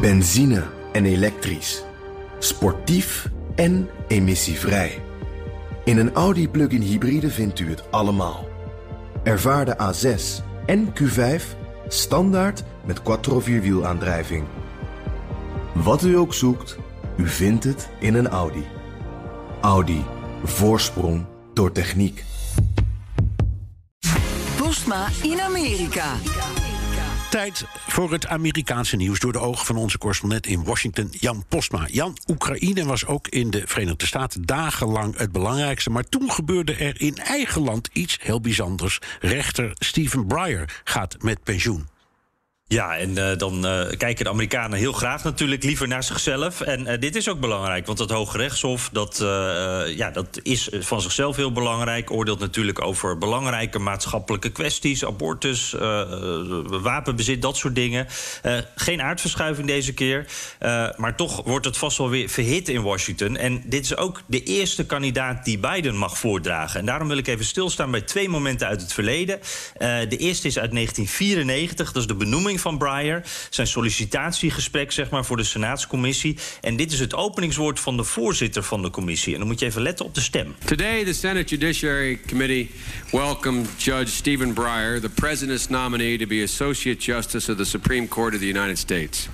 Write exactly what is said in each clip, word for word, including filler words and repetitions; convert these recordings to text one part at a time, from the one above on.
Benzine en elektrisch. Sportief en emissievrij. In een Audi plug-in hybride vindt u het allemaal. Ervaar de A zes en Q vijf standaard met quattro vierwielaandrijving. Wat u ook zoekt, u vindt het in een Audi. Audi. Voorsprong door techniek. Postma in Amerika. Tijd voor het Amerikaanse nieuws door de ogen van onze correspondent in Washington, Jan Postma. Jan, Oekraïne was ook in de Verenigde Staten dagenlang het belangrijkste, maar toen gebeurde er in eigen land iets heel bijzonders. Rechter Stephen Breyer gaat met pensioen. Ja, en uh, dan uh, kijken de Amerikanen heel graag natuurlijk liever naar zichzelf. En uh, dit is ook belangrijk, want het Hoge Rechtshof, dat, uh, ja, dat is van zichzelf heel belangrijk. Oordeelt natuurlijk over belangrijke maatschappelijke kwesties, abortus, uh, wapenbezit, dat soort dingen. Uh, geen aardverschuiving deze keer, uh, maar toch wordt het vast wel weer verhit in Washington. En dit is ook de eerste kandidaat die Biden mag voordragen. En daarom wil ik even stilstaan bij twee momenten uit het verleden. Uh, de eerste is uit negentien vierennegentig, dat is de benoeming van Breyer, zijn sollicitatiegesprek zeg maar voor de Senaatscommissie. En dit is het openingswoord van de voorzitter van de commissie. En dan moet je even letten op de stem. Today the Senate Judiciary Committee welcomed Judge Stephen Breyer, the president's nominee to be Associate Justice of the Supreme Court of the United States.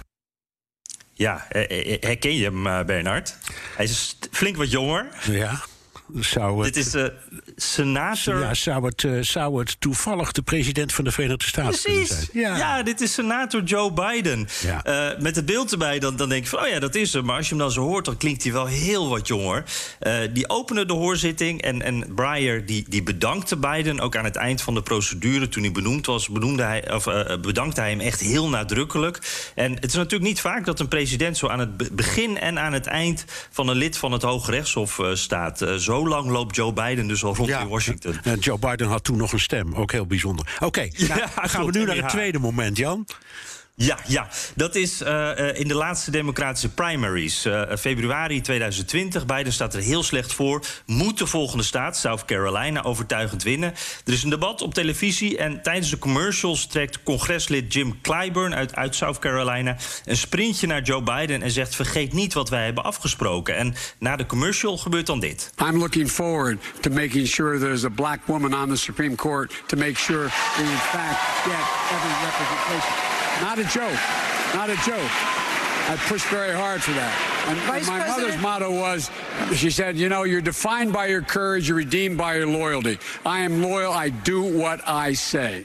Ja, herken je hem, Bernard? Hij is flink wat jonger. Ja. Zou het, Dit is de uh, senator... Ja, zou het, uh, zou het toevallig de president van de Verenigde Staten Precies. kunnen zijn? Ja. ja, dit is senator Joe Biden. Ja. Uh, met het beeld erbij, dan, dan denk je van, oh ja, dat is hem. Maar als je hem dan zo hoort, dan klinkt hij wel heel wat jonger. Uh, die opende de hoorzitting en, en Breyer die, die bedankte Biden. Ook aan het eind van de procedure, toen hij benoemd was, benoemde hij, of, uh, bedankte hij hem echt heel nadrukkelijk. En het is natuurlijk niet vaak dat een president zo aan het begin en aan het eind van een lid van het Hoge Rechtshof uh, staat. Uh, zo lang loopt Joe Biden dus al rond ja, in Washington. En Joe Biden had toen nog een stem, ook heel bijzonder. Oké, okay, nou, ja, gaan we nu naar het tweede moment, Jan. Ja, ja, dat is uh, in de laatste democratische primaries. Uh, februari tweeduizend twintig. Biden staat er heel slecht voor. Moet de volgende staat, South Carolina, overtuigend winnen. Er is een debat op televisie en tijdens de commercials trekt congreslid Jim Clyburn uit, uit South Carolina een sprintje naar Joe Biden en zegt: vergeet niet wat wij hebben afgesproken. En na de commercial gebeurt dan dit. I'm looking forward to making sure there's a black woman on the Supreme Court to make sure we in fact get every representation. Not a joke. Not a joke. I pushed very hard for that. And, and my mother's motto was, she said, you know, you're defined by your courage, you're redeemed by your loyalty. I am loyal, I do what I say.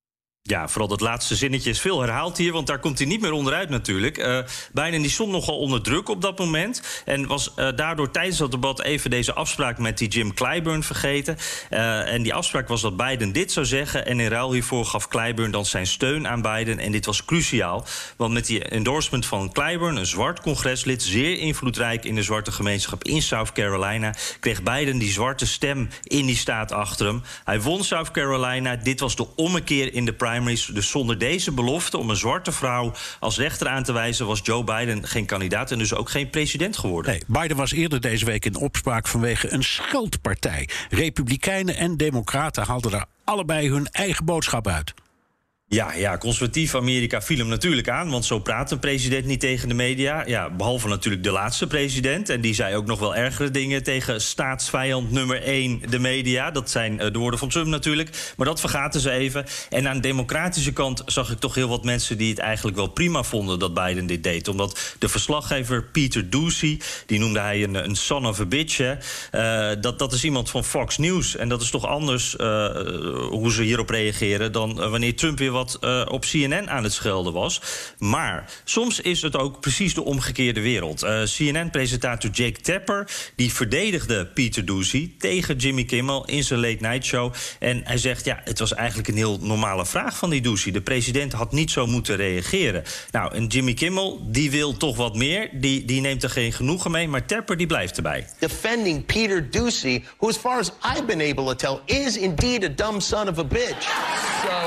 Ja, vooral dat laatste zinnetje is veel herhaald hier, want daar komt hij niet meer onderuit natuurlijk. Uh, Biden die stond nogal onder druk op dat moment en was uh, daardoor tijdens dat debat even deze afspraak met die Jim Clyburn vergeten. Uh, en die afspraak was dat Biden dit zou zeggen en in ruil hiervoor gaf Clyburn dan zijn steun aan Biden. En dit was cruciaal, want met die endorsement van Clyburn, een zwart congreslid, zeer invloedrijk in de zwarte gemeenschap in South Carolina, kreeg Biden die zwarte stem in die staat achter hem. Hij won South Carolina, dit was de ommekeer in de primaries. Dus zonder deze belofte om een zwarte vrouw als rechter aan te wijzen was Joe Biden geen kandidaat en dus ook geen president geworden. Nee, Biden was eerder deze week in opspraak vanwege een scheldpartij. Republikeinen en democraten haalden daar allebei hun eigen boodschap uit. Ja, ja, conservatief Amerika viel hem natuurlijk aan, want zo praat een president niet tegen de media. Ja, behalve natuurlijk de laatste president. En die zei ook nog wel ergere dingen tegen staatsvijand nummer één, de media. Dat zijn uh, de woorden van Trump natuurlijk. Maar dat vergaten ze even. En aan de democratische kant zag ik toch heel wat mensen die het eigenlijk wel prima vonden dat Biden dit deed. Omdat de verslaggever Peter Doocy, die noemde hij een, een son of a bitch. Hè. Uh, dat, dat is iemand van Fox News. En dat is toch anders uh, hoe ze hierop reageren dan uh, wanneer Trump weer wat Uh, op C N N aan het schelden was. Maar soms is het ook precies de omgekeerde wereld. Uh, C N N-presentator Jake Tapper die verdedigde Peter Doocy tegen Jimmy Kimmel in zijn late night show. En hij zegt, ja, het was eigenlijk een heel normale vraag van die Doocy. De president had niet zo moeten reageren. Nou, en Jimmy Kimmel, die wil toch wat meer. Die, die neemt er geen genoegen mee, maar Tapper die blijft erbij. Defending Peter Doocy, who as far as I've been able to tell is indeed a dumb son of a bitch. So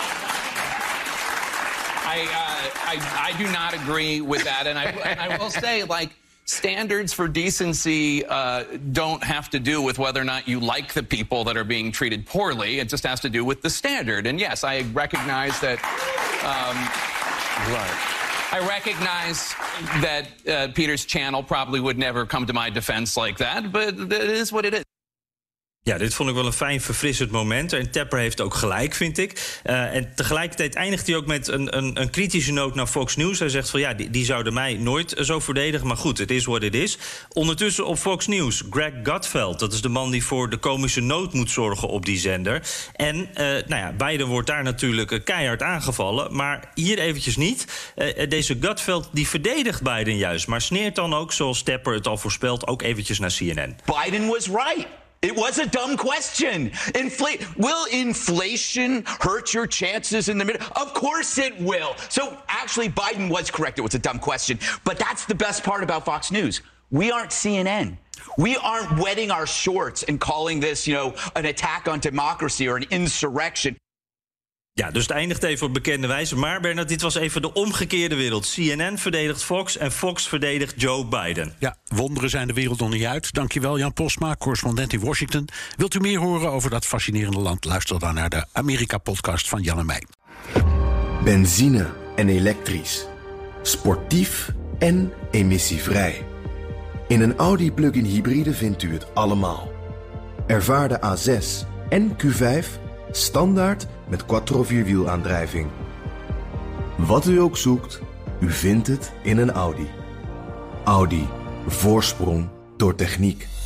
I, uh, I, I do not agree with that, and I, and I will say, like, standards for decency uh, don't have to do with whether or not you like the people that are being treated poorly. It just has to do with the standard. And yes, I recognize that. Um, right. I recognize that uh, Peter's channel probably would never come to my defense like that, but it is what it is. Ja, dit vond ik wel een fijn verfrissend moment. En Tapper heeft ook gelijk, vind ik. Uh, en tegelijkertijd eindigt hij ook met een, een, een kritische noot naar Fox News. Hij zegt van ja, die, die zouden mij nooit zo verdedigen. Maar goed, het is wat het is. Ondertussen op Fox News, Greg Gutfeld. Dat is de man die voor de komische noot moet zorgen op die zender. En uh, nou ja, Biden wordt daar natuurlijk uh, keihard aangevallen. Maar hier eventjes niet. Uh, deze Gutfeld die verdedigt Biden juist. Maar sneert dan ook, zoals Tapper het al voorspelt, ook eventjes naar C N N. Biden was right. It was a dumb question. Infl- will inflation hurt your chances in the middle? Of course it will. So actually, Biden was correct. It was a dumb question. But that's the best part about Fox News. We aren't C N N. We aren't wetting our shorts and calling this, you know, an attack on democracy or an insurrection. Ja, dus het eindigt even op bekende wijze. Maar Bernard, dit was even de omgekeerde wereld. C N N verdedigt Fox en Fox verdedigt Joe Biden. Ja, wonderen zijn de wereld nog niet uit. Dankjewel, Jan Postma, correspondent in Washington. Wilt u meer horen over dat fascinerende land? Luister dan naar de Amerika-podcast van Jan en mij. Benzine en elektrisch. Sportief en emissievrij. In een Audi plug-in hybride vindt u het allemaal. Ervaar de A zes en Q vijf standaard met quattro-vierwielaandrijving. Wat u ook zoekt, u vindt het in een Audi. Audi. Voorsprong door techniek.